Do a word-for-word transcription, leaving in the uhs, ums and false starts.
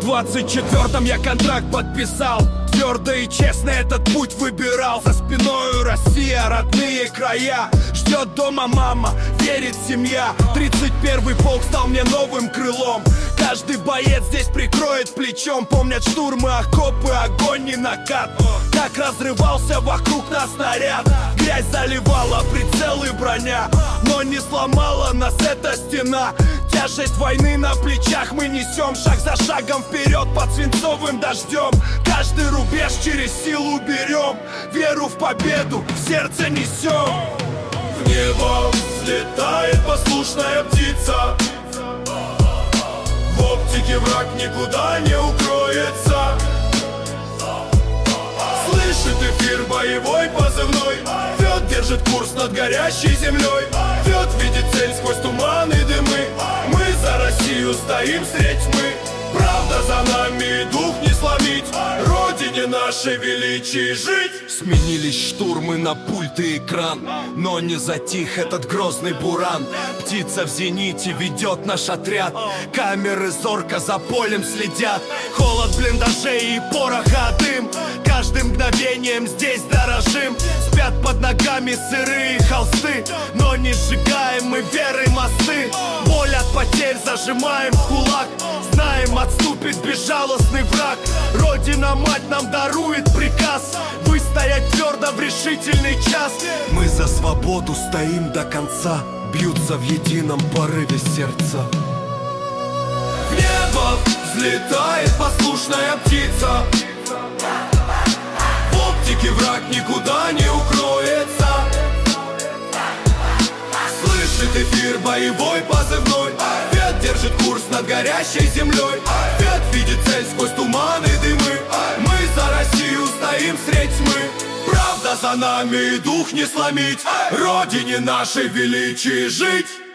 двадцать четвёртом я контракт подписал. Твердо и честно этот путь выбирал. За спиною Россия, родные края. Ждет дома мама, верит семья. Тридцать первый полк стал мне новым крылом. Каждый боец здесь прикроет плечом. Помнят штурмы, окопы, огонь и накат. Как разрывался вокруг нас снаряд. Грязь заливала прицел и броня, но не сломала нас эта стена. Тяжесть войны на плечах мы несем. Шаг за шагом вперед под свинцовым дождем. Каждый рубеж через силу берем. Веру в победу в сердце несем. В небо взлетает послушная птица. В оптике враг никуда не укроется. Слышит эфир боевой позывной. Фёд держит курс над горящей землей. Фёд видит цель сквозь туман и дымы. Мы за Россию стоим средь тьмы. Правда за нами, дух не сломить. Родине нашей величии жить. Сменились штурмы на пульт и экран, но не затих этот грозный буран. Птица в зените ведет наш отряд. Камеры зорко за полем следят. Холод блиндажей и пороха дым. Каждым мгновением здесь дорожим. Спят под ногами сырые холсты, но не сжигаем мы верой мосты. Боль от потерь зажимаем в кулак. Знаем, отступит безжалостный враг. Родина-мать нам дарует приказ выстоять твердо в решительный час. Мы за свободу стоим до конца. Бьются в едином порыве сердца. В небо взлетает послушная птица. В оптике враг никуда не укроется. Слышит эфир боевой позывной. Фёд держит курс над горящей землей. Фёд видит цель сквозь туман и дымы. Мы за Россию стоим средь тьмы. Правда за нами, дух не сломить. Родине нашей величии жить.